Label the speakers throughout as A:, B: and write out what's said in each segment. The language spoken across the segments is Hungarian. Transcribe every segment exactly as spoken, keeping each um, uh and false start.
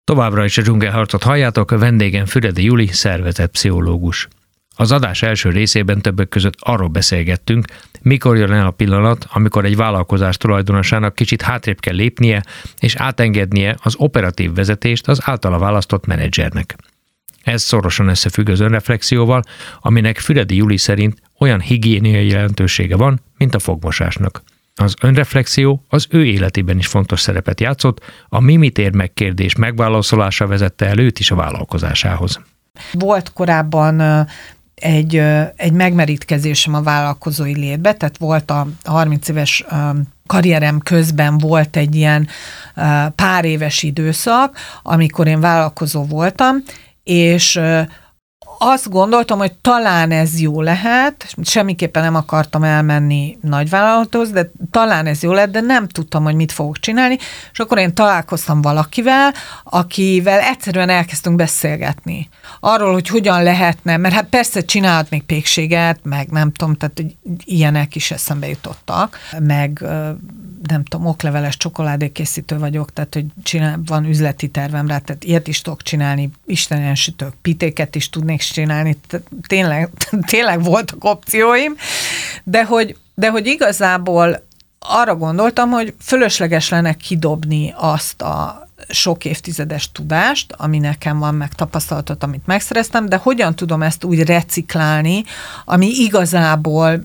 A: Továbbra is a dzsungelharcot halljátok, a vendégem Füredi Juli, szervezetpszichológus. Az adás első részében többek között arról beszélgettünk, mikor jön el a pillanat, amikor egy vállalkozás tulajdonosának kicsit hátrébb kell lépnie, és átengednie az operatív vezetést az általa választott menedzsernek. Ez szorosan összefügg az önreflexióval, aminek Füredi Juli szerint olyan higiéniai jelentősége van, mint a fogmosásnak. Az önreflexió az ő életében is fontos szerepet játszott, a mi mit ér meg kérdés megválaszolása vezette el őt is a vállalkozásához.
B: Volt korábban egy, egy megmerítkezésem a vállalkozói létbe, tehát volt a harminc éves karrierem közben volt egy ilyen pár éves időszak, amikor én vállalkozó voltam, és azt gondoltam, hogy talán ez jó lehet, semmiképpen nem akartam elmenni nagyvállalathoz, de talán ez jó lehet, de nem tudtam, hogy mit fogok csinálni, és akkor én találkoztam valakivel, akivel egyszerűen elkezdtünk beszélgetni. Arról, hogy hogyan lehetne, mert hát persze csinálhatnék pékséget, meg nem tudom, tehát hogy ilyenek is eszembe jutottak, meg nem tudom, okleveles csokoládékészítő vagyok, tehát hogy csinál, van üzleti tervem rá, tehát ilyet is tudok csinálni, istenen sütök, pitéket is tudnék csinálni, tényleg, tényleg voltak opcióim, de hogy, de hogy igazából arra gondoltam, hogy fölösleges lenne kidobni azt a sok évtizedes tudást, ami nekem van, meg tapasztalatot, amit megszereztem, de hogyan tudom ezt úgy reciklálni, ami igazából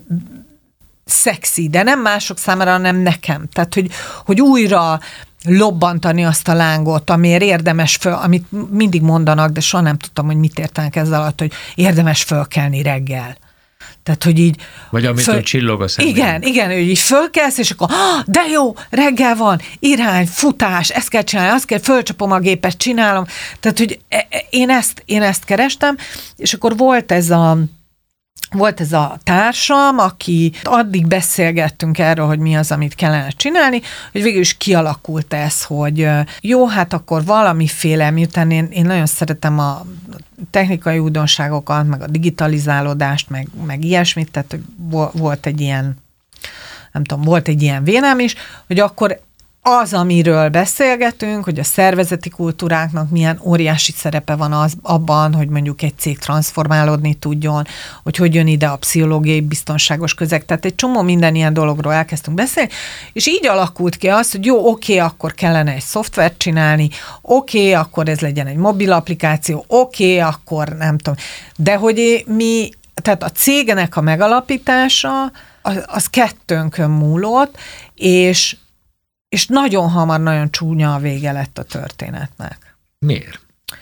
B: szexi, de nem mások számára, hanem nekem. Tehát, hogy, hogy újra lobbantani azt a lángot, amiért érdemes föl, amit mindig mondanak, de soha nem tudtam, hogy mit értenek ezzel alatt, hogy érdemes fölkelni reggel. Tehát, hogy így...
A: Vagy amitől föl... csillog a szemben.
B: Igen, igen, hogy így fölkelsz, és akkor de jó, reggel van, irány, futás, ezt kell csinálni, azt kell, fölcsapom a gépet, csinálom. Tehát, hogy én ezt, én ezt kerestem, és akkor volt ez a Volt ez a társam, aki addig beszélgettünk erről, hogy mi az, amit kellene csinálni, hogy végül is kialakult ez, hogy jó, hát akkor valamiféle, miután én, én nagyon szeretem a technikai újdonságokat, meg a digitalizálódást, meg, meg ilyesmit, tehát volt egy ilyen, nem tudom, volt egy ilyen vénem is, hogy akkor az, amiről beszélgetünk, hogy a szervezeti kultúráknak milyen óriási szerepe van az, abban, hogy mondjuk egy cég transformálódni tudjon, hogy hogy jön ide a pszichológiai biztonságos közeg. Tehát egy csomó minden ilyen dologról elkezdtünk beszélni, és így alakult ki az, hogy jó, oké, akkor kellene egy szoftvert csinálni, oké, akkor ez legyen egy mobil applikáció, oké, akkor nem tudom. De hogy mi, tehát a cégnek a megalapítása, az, az kettőnkön múlott, és és nagyon hamar, nagyon csúnya a vége lett a történetnek.
A: Miért?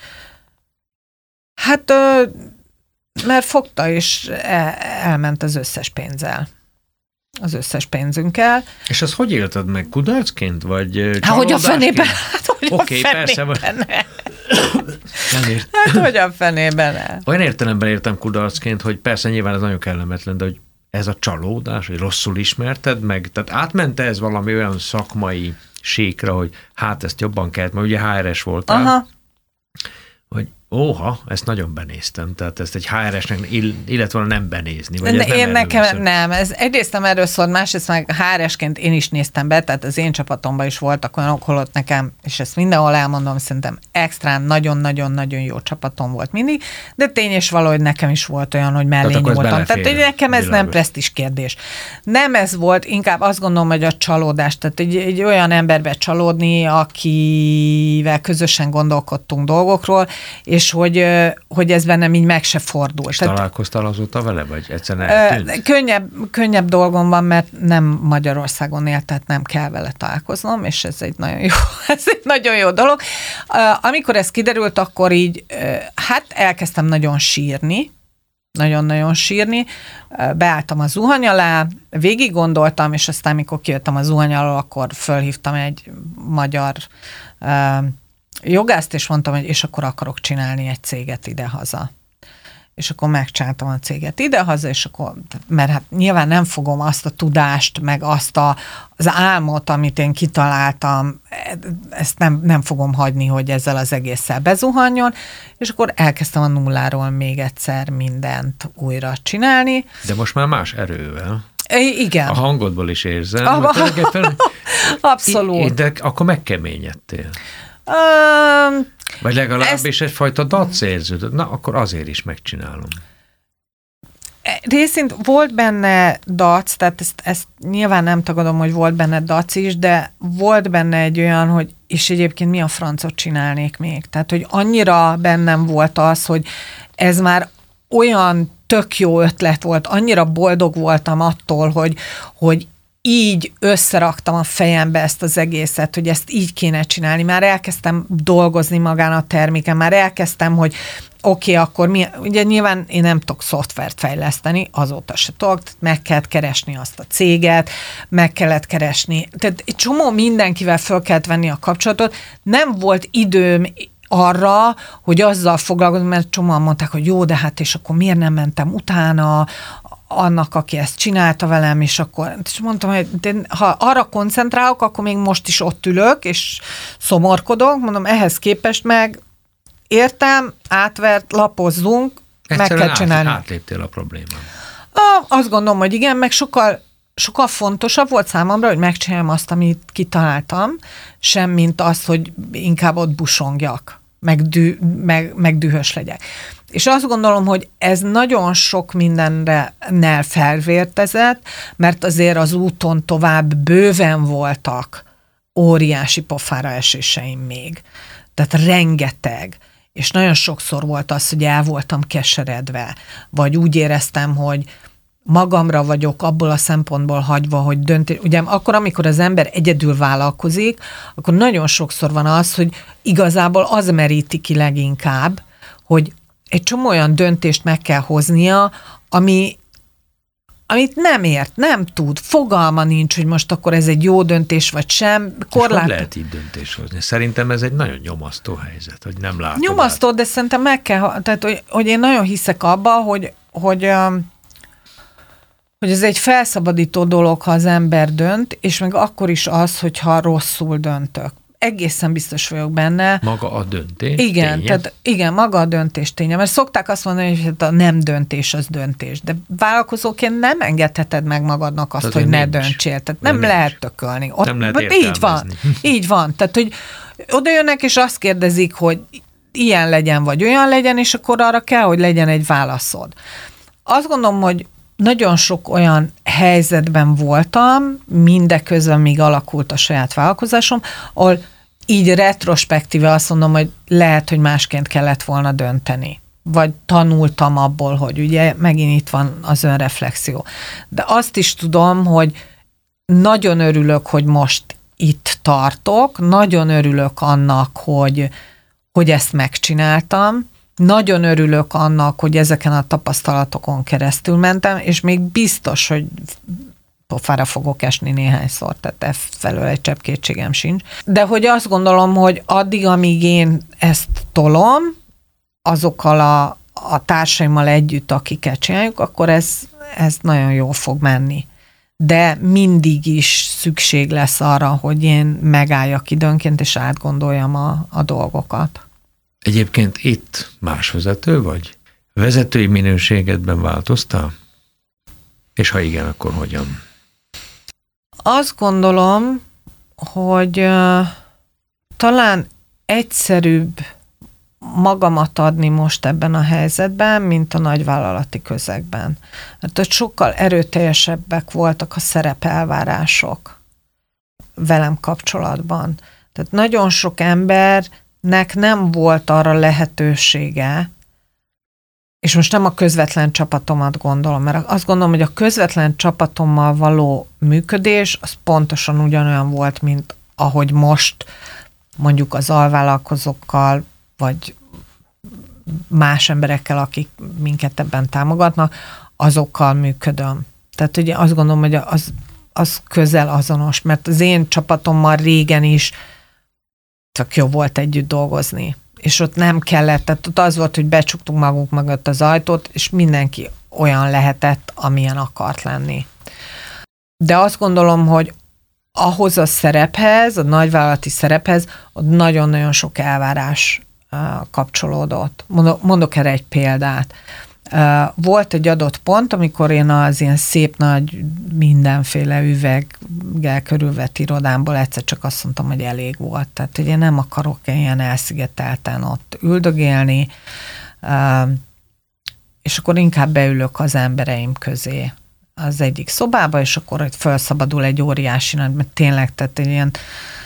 B: Hát, mert fogta, és elment az összes pénzzel. Az összes pénzünkkel.
A: És azt hogy élted meg? Kudarcként? Vagy csalódásként?
B: Hát, hogy a fenében? Hát, hogy
A: okay,
B: a fenében
A: persze,
B: ne. Hát, hogy a fenében ne.
A: Olyan értelemben értem kudarcként, hogy persze nyilván ez nagyon kellemetlen, de hogy ez a csalódás, hogy rosszul ismerted meg, tehát átmente ez valami olyan szakmai síkra, hogy hát ezt jobban kellett, mert ugye há er es voltál,
B: aha,
A: hogy óha, ezt nagyon benéztem, tehát ezt egy há er esnek illet volna nem benézni, vagy ez
B: én
A: nem
B: nekem
A: szól.
B: nem, ez egyrészt nem erről szólt, másrészt meg há er esként én is néztem be, tehát az én csapatomban is voltak olyanok, holott nekem, és ezt mindenhol elmondom, szerintem extrán nagyon-nagyon-nagyon jó csapatom volt mindig, de tény és való, hogy nekem is volt olyan, hogy mellé nyúltam. Tehát hogy nekem ez világos. Nem presztízs kérdés. Nem ez volt, inkább azt gondolom, hogy a csalódás, tehát egy, egy olyan emberbe csalódni, akivel közösen gondolkodtunk dolgokról, és és hogy, hogy ez bennem így meg se fordul.
A: És
B: Tehát,
A: találkoztál azóta vele, vagy egyszerűen eltűnt?
B: Könnyebb, könnyebb dolgom van, mert nem Magyarországon él, tehát nem kell vele találkoznom, és ez egy nagyon jó, ez egy nagyon jó dolog. Amikor ez kiderült, akkor így, hát elkezdtem nagyon sírni, nagyon-nagyon sírni, beálltam a zuhany alá, végig gondoltam, és aztán, amikor kijöttem a zuhany alól, akkor fölhívtam egy magyar jogászt, és mondtam, hogy és akkor akarok csinálni egy céget ide-haza. És akkor megcsináltam a céget ide-haza, és akkor, mert hát nyilván nem fogom azt a tudást, meg azt a, az álmot, amit én kitaláltam, ezt nem, nem fogom hagyni, hogy ezzel az egésszel bezuhanjon, és akkor elkezdtem a nulláról még egyszer mindent újra csinálni.
A: De most már más erővel.
B: Igen.
A: A hangodból is érzem.
B: Ah, abszolút.
A: De akkor megkeményedtél.
B: Uh,
A: Vagy legalábbis ezt... egyfajta dac érződött. Na, akkor azért is megcsinálom.
B: Részint volt benne dac, tehát ezt, ezt nyilván nem tagadom, hogy volt benne dac is, de volt benne egy olyan, hogy és egyébként mi a francot csinálnék még. Tehát, hogy annyira bennem volt az, hogy ez már olyan tök jó ötlet volt, annyira boldog voltam attól, hogy, hogy így összeraktam a fejembe ezt az egészet, hogy ezt így kéne csinálni. Már elkezdtem dolgozni magán a terméken, már elkezdtem, hogy oké, okay, akkor mi, ugye nyilván én nem tudok szoftvert fejleszteni, azóta se tudok, meg kellett keresni azt a céget, meg kellett keresni, tehát egy csomó mindenkivel föl kellett venni a kapcsolatot, nem volt időm arra, hogy azzal foglalkozom, mert csomóan mondták, hogy jó, de hát és akkor miért nem mentem utána annak, aki ezt csinálta velem, és akkor és mondtam, hogy de ha arra koncentrálok, akkor még most is ott ülök, és szomorkodok, mondom, ehhez képest meg értem, átvert, lapozzunk, egyszerűen meg kell csinálni.
A: Át, átléptél a problémán.
B: A, azt gondolom, hogy igen, meg sokkal, sokkal fontosabb volt számomra, hogy megcsináljam azt, amit kitaláltam, sem mint az, hogy inkább ott busongjak, meg, dű, meg, meg dühös legyek. És azt gondolom, hogy ez nagyon sok mindenre nel felvértezett, mert azért az úton tovább bőven voltak óriási pofára eséseim még. Tehát rengeteg. És nagyon sokszor volt az, hogy el voltam keseredve, vagy úgy éreztem, hogy magamra vagyok abból a szempontból hagyva, hogy döntés. Ugye akkor, amikor az ember egyedül vállalkozik, akkor nagyon sokszor van az, hogy igazából az meríti ki leginkább, hogy egy csomó olyan döntést meg kell hoznia, ami, amit nem ért, nem tud, fogalma nincs, hogy most akkor ez egy jó döntés, vagy sem.
A: Korlát... hogy lehet így döntés hozni? Szerintem ez egy nagyon nyomasztó helyzet, hogy nem látod.
B: Nyomasztó, át. De szerintem meg kell, tehát hogy, hogy én nagyon hiszek abba, hogy, hogy, hogy ez egy felszabadító dolog, ha az ember dönt, és meg akkor is az, hogyha rosszul döntök. Egészen biztos vagyok benne.
A: Maga a döntés
B: igen,
A: ténye?
B: Tehát, igen, maga a döntés ténye. Mert szokták azt mondani, hogy a nem döntés az döntés. De vállalkozóként nem engedheted meg magadnak azt, tehát, hogy ne nincs. Döntsél. Tehát nem nincs. Lehet tökölni. Ott,
A: nem lehet értelmezni.
B: Így van. Így van. Tehát, hogy oda jönnek, és azt kérdezik, hogy ilyen legyen, vagy olyan legyen, és akkor arra kell, hogy legyen egy válaszod. Azt gondolom, hogy nagyon sok olyan helyzetben voltam, mindeközben még alakult a saját vállalkozásom, ahol így retrospektíve azt mondom, hogy lehet, hogy másként kellett volna dönteni. Vagy tanultam abból, hogy ugye megint itt van az önreflexió. De azt is tudom, hogy nagyon örülök, hogy most itt tartok, nagyon örülök annak, hogy, hogy ezt megcsináltam, nagyon örülök annak, hogy ezeken a tapasztalatokon keresztül mentem, és még biztos, hogy pofára fogok esni néhányszor, tehát e felől egy csepp kétségem sincs. De hogy azt gondolom, hogy addig, amíg én ezt tolom, azokkal a, a társaimmal együtt, akiket csináljuk, akkor ez, ez nagyon jól fog menni. De mindig is szükség lesz arra, hogy én megálljak időnként, és átgondoljam a, a dolgokat.
A: Egyébként itt más vezető vagy? Vezetői minőségedben változtál? És ha igen, akkor hogyan?
B: Azt gondolom, hogy uh, talán egyszerűbb magamat adni most ebben a helyzetben, mint a nagyvállalati közegben. Mert ott sokkal erőteljesebbek voltak a szerepelvárások velem kapcsolatban. Tehát nagyon sok embernek nem volt arra lehetősége, és most nem a közvetlen csapatomat gondolom, mert azt gondolom, hogy a közvetlen csapatommal való működés az pontosan ugyanolyan volt, mint ahogy most mondjuk az alvállalkozókkal, vagy más emberekkel, akik minket ebben támogatnak, azokkal működöm. Tehát ugye azt gondolom, hogy az, az közel azonos, mert az én csapatommal régen is csak jó volt együtt dolgozni. És ott nem kellett, tehát ott az volt, hogy becsuktuk magunk mögött az ajtót, és mindenki olyan lehetett, amilyen akart lenni. De azt gondolom, hogy ahhoz a szerephez, a nagyvállalati szerephez, ott nagyon-nagyon sok elvárás kapcsolódott. Mondok, mondok erre egy példát. Volt egy adott pont, amikor én az ilyen szép nagy mindenféle üveggel körülvett irodámból egyszer csak azt mondtam, hogy elég volt. Tehát, hogy én nem akarok ilyen elszigetelten ott üldögélni, és akkor inkább beülök az embereim közé az egyik szobába, és akkor itt felszabadul egy óriási nagy, mert tényleg, tehát egy ilyen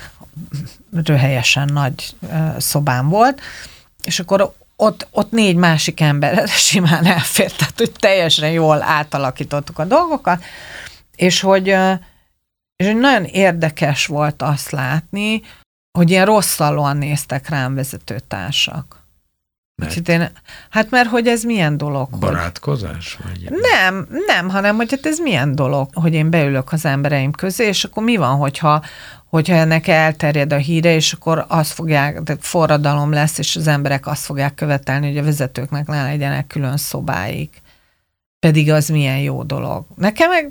B: röhelyesen nagy szobám volt, és akkor ott, ott négy másik ember simán elfért, tehát hogy teljesen jól átalakítottuk a dolgokat, és hogy, és hogy nagyon érdekes volt azt látni, hogy ilyen rosszallóan néztek rám vezetőtársak.
A: Mert?
B: Én, hát mert hogy ez milyen dolog?
A: Barátkozás? Vagy?
B: Nem, nem, hanem hogy hát ez milyen dolog, hogy én beülök az embereim közé, és akkor mi van, hogyha, hogyha ennek elterjed a híre, és akkor azt fogják, de forradalom lesz, és az emberek azt fogják követelni, hogy a vezetőknek ne legyenek külön szobáik. Pedig az milyen jó dolog. Nekem meg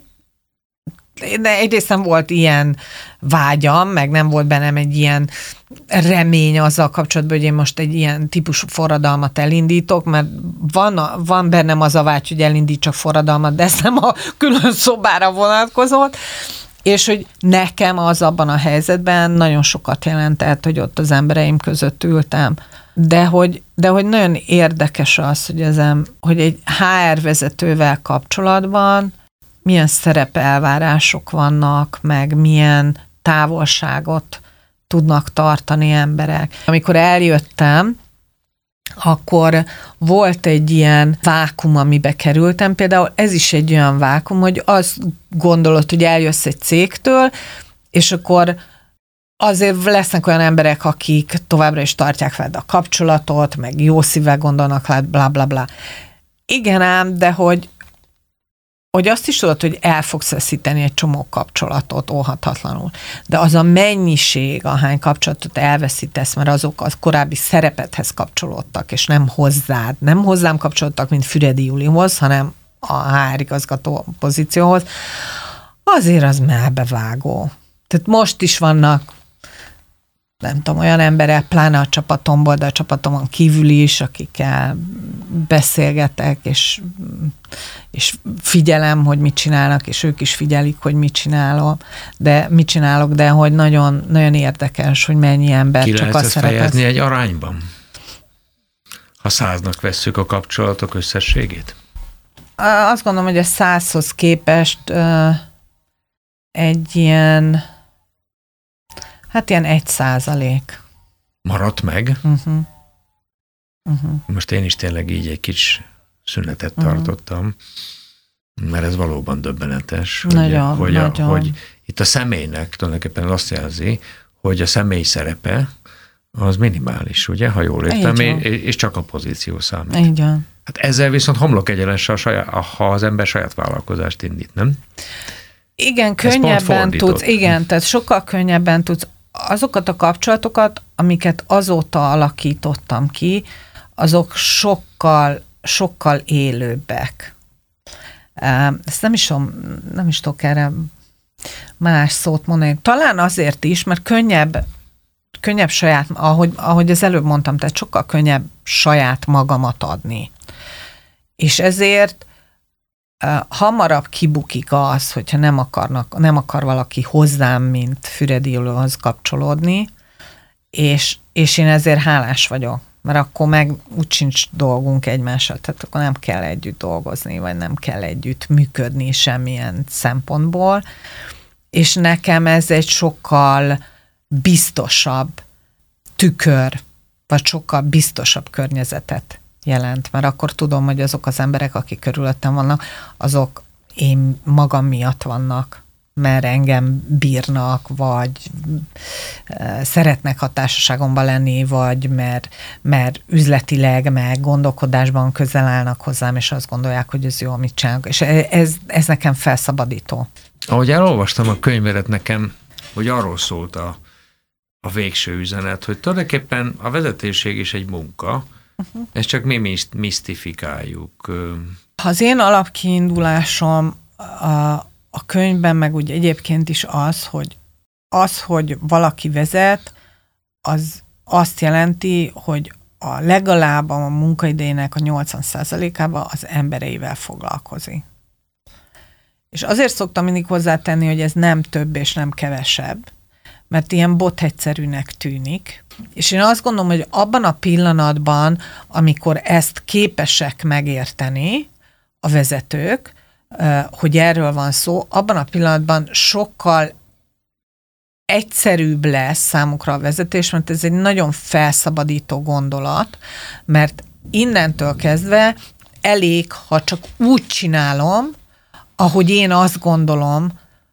B: de egyrészt nem volt ilyen vágyam, meg nem volt bennem egy ilyen remény azzal kapcsolatban, hogy én most egy ilyen típusú forradalmat elindítok, mert van, van bennem az a vágy, hogy elindítsak forradalmat, de ez nem a külön szobára vonatkozott, és hogy nekem az abban a helyzetben nagyon sokat jelentett, hogy ott az embereim között ültem. De hogy, de hogy nagyon érdekes az, hogy, az, hogy egy há er vezetővel kapcsolatban milyen szerepelvárások vannak, meg milyen távolságot tudnak tartani emberek. Amikor eljöttem, akkor volt egy ilyen vákum, amibe kerültem. Például ez is egy olyan vákum, hogy azt gondolod, hogy eljössz egy cégtől, és akkor azért lesznek olyan emberek, akik továbbra is tartják veled a kapcsolatot, meg jó szívvel gondolnak rád, bla bla bla. Igen ám, de hogy hogy azt is tudod, hogy el fogsz veszíteni egy csomó kapcsolatot óhatatlanul. De az a mennyiség, ahány kapcsolatot elveszítesz, mert azok az korábbi szerepedhez kapcsolódtak, és nem hozzád, nem hozzám kapcsolódtak, mint Füredi Julihoz, hanem a há er igazgató pozícióhoz, azért az melbevágó. Tehát most is vannak, nem tudom, olyan emberek, pláne a csapatomból, de a csapatomon kívül is, akikkel beszélgetek, és, és figyelem, hogy mit csinálnak, és ők is figyelik, hogy mit csinálok, de mit csinálok, de hogy nagyon, nagyon érdekes, hogy mennyi ember
A: Ki
B: csak
A: azt
B: azt szeretett.
A: fejezni egy arányban? Ha száznak vesszük a kapcsolatok összességét?
B: Azt gondolom, hogy a százhoz képest egy ilyen hát ilyen egy százalék.
A: Maradt meg?
B: Uh-huh. Uh-huh.
A: Most én is tényleg így egy kis szünetet uh-huh. tartottam, mert ez valóban döbbenetes,
B: nagyon,
A: hogy,
B: nagyon.
A: A, hogy itt a személynek tulajdonképpen azt jelzi, hogy a személy szerepe az minimális, ugye, ha jól értem, és csak a pozíció számít.
B: Így van.
A: Hát ezzel viszont homlok egyenesen, ha az ember saját vállalkozást indít, nem?
B: Igen, könnyebben tudsz, igen, tehát sokkal könnyebben tudsz azokat a kapcsolatokat, amiket azóta alakítottam ki, azok sokkal, sokkal élőbbek. Ezt nem is, nem is tudok erre más szót mondani. Talán azért is, mert könnyebb, könnyebb saját, ahogy, ahogy az előbb mondtam, tehát sokkal könnyebb saját magamat adni. És ezért hamarabb kibukik az, hogyha nem akarnak, nem akar valaki hozzám, mint Füredi Julihoz kapcsolódni, és, és én ezért hálás vagyok, mert akkor meg úgy sincs dolgunk egymással, tehát akkor nem kell együtt dolgozni, vagy nem kell együtt működni semmilyen szempontból, és nekem ez egy sokkal biztosabb tükör, vagy sokkal biztosabb környezetet jelent, mert akkor tudom, hogy azok az emberek, akik körülöttem vannak, azok én magam miatt vannak, mert engem bírnak, vagy szeretnek a társaságomban lenni, vagy mert, mert üzletileg, meg gondolkodásban közel állnak hozzám, és azt gondolják, hogy ez jó, amit csinálok. És ez, ez nekem felszabadító.
A: Ahogy elolvastam a könyvedet nekem, hogy arról szólt a, a végső üzenet, hogy tulajdonképpen a vezetőség is egy munka, uh-huh. Ezt csak mi misztifikáljuk.
B: Az én alapkiindulásom a, a könyvben, meg úgy egyébként is az, hogy az, hogy valaki vezet, az azt jelenti, hogy a legalább a munkaidejének a nyolcvan százalékában az embereivel foglalkozik. És azért szoktam mindig hozzátenni, hogy ez nem több és nem kevesebb, mert ilyen bothegyszerűnek tűnik. És én azt gondolom, hogy abban a pillanatban, amikor ezt képesek megérteni a vezetők, hogy erről van szó, abban a pillanatban sokkal egyszerűbb lesz számukra a vezetés, mert ez egy nagyon felszabadító gondolat, mert innentől kezdve elég, ha csak úgy csinálom, ahogy én azt gondolom,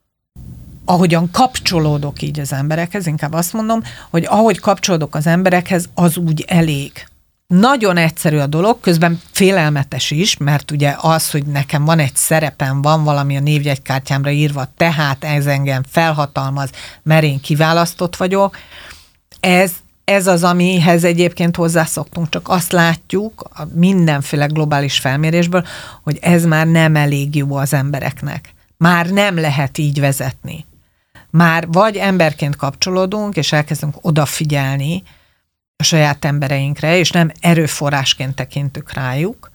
B: ahogyan kapcsolódok így az emberekhez, inkább azt mondom, hogy ahogy kapcsolódok az emberekhez, az úgy elég. Nagyon egyszerű a dolog, közben félelmetes is, mert ugye az, hogy nekem van egy szerepem, van valami a névjegykártyámra írva, tehát ez engem felhatalmaz, mert én kiválasztott vagyok, ez, ez az, amihez egyébként hozzászoktunk, csak azt látjuk a mindenféle globális felmérésből, hogy ez már nem elég jó az embereknek. Már nem lehet így vezetni. Már vagy emberként kapcsolódunk, és elkezdünk odafigyelni a saját embereinkre, és nem erőforrásként tekintünk rájuk,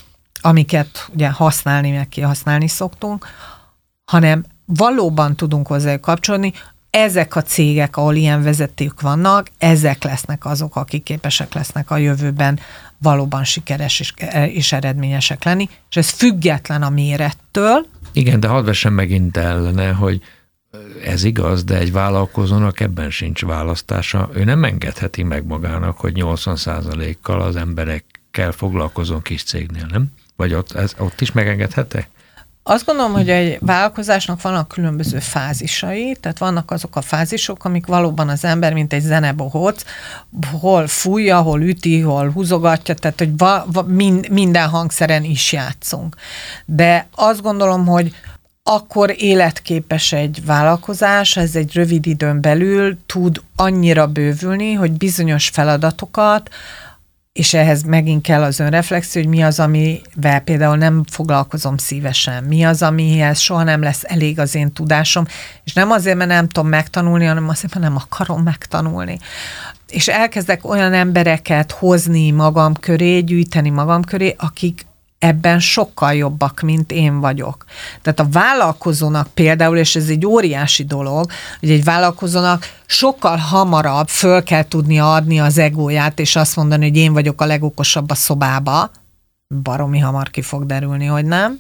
B: amiket ugye használni, meg kihasználni szoktunk, hanem valóban tudunk hozzájuk kapcsolódni. Ezek a cégek, ahol ilyen vezetők vannak, ezek lesznek azok, akik képesek lesznek a jövőben valóban sikeres és, és eredményesek lenni, és ez független a mérettől.
A: Igen, de hadd vessem megint ellene, hogy ez igaz, de egy vállalkozónak ebben sincs választása. Ő nem engedheti meg magának, hogy nyolcvan százalékkal az emberekkel foglalkozon kis cégnél, nem? Vagy ott, ez, ott is megengedheti?
B: Azt gondolom, hogy egy vállalkozásnak vannak különböző fázisai, tehát vannak azok a fázisok, amik valóban az ember, mint egy zenebohóc, hol fújja, hol üti, hol húzogatja, tehát hogy va, va, mind, minden hangszeren is játszunk. De azt gondolom, hogy akkor életképes egy vállalkozás, ez egy rövid időn belül tud annyira bővülni, hogy bizonyos feladatokat, és ehhez megint kell az önreflexió, hogy mi az, amivel például nem foglalkozom szívesen, mi az, amihez soha nem lesz elég az én tudásom, és nem azért, mert nem tudom megtanulni, hanem azért, mert nem akarom megtanulni. És elkezdek olyan embereket hozni magam köré, gyűjteni magam köré, akik ebben sokkal jobbak, mint én vagyok. Tehát a vállalkozónak például, és ez egy óriási dolog, hogy egy vállalkozónak sokkal hamarabb föl kell tudnia adni az egóját, és azt mondani, hogy én vagyok a legokosabb a szobába, baromi hamar ki fog derülni, hogy nem.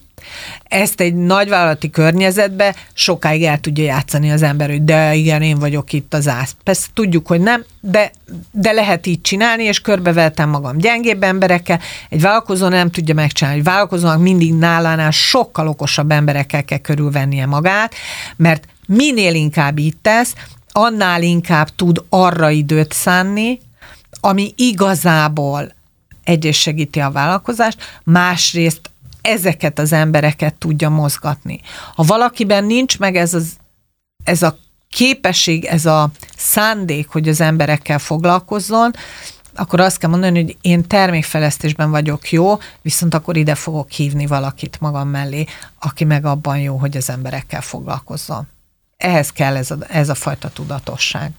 B: Ezt egy nagyvállalati környezetbe sokáig el tudja játszani az ember, hogy de igen, én vagyok itt az ász. Persze tudjuk, hogy nem, de, de lehet így csinálni, és körbevettem magam gyengébb emberekkel. Egy vállalkozó nem tudja megcsinálni. Egy vállalkozónak mindig nálánál sokkal okosabb emberekkel kell körülvennie magát, mert minél inkább így tesz, annál inkább tud arra időt szánni, ami igazából egyrészt segíti a vállalkozást, másrészt ezeket az embereket tudja mozgatni. Ha valakiben nincs meg ez, az, ez a képesség, ez a szándék, hogy az emberekkel foglalkozzon, akkor azt kell mondani, hogy én termékfejlesztésben vagyok jó, viszont akkor ide fogok hívni valakit magam mellé, aki meg abban jó, hogy az emberekkel foglalkozzon. Ehhez kell ez a, ez a fajta tudatosság.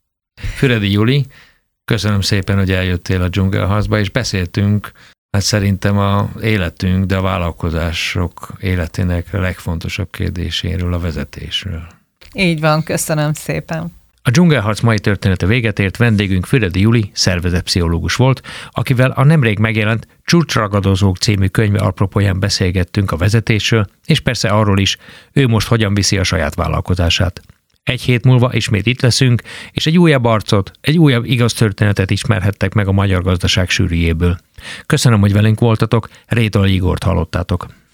A: Füredi Juli, köszönöm szépen, hogy eljöttél a Dzsungelharcba, és beszéltünk, hát szerintem a életünk, de a vállalkozások életének a legfontosabb kérdéséről, a vezetésről.
B: Így van, köszönöm szépen.
A: A Dzsungelharc mai története véget ért, vendégünk Füredi Juli, szervezetpszichológus volt, akivel a nemrég megjelent Csúcsragadozók című könyve apropóján beszélgettünk a vezetésről, és persze arról is, ő most hogyan viszi a saját vállalkozását. Egy hét múlva ismét itt leszünk, és egy újabb arcot, egy újabb igaz történetet ismerhettek meg a magyar gazdaság sűrűjéből. Köszönöm, hogy velünk voltatok, Rétól Igort hallottátok.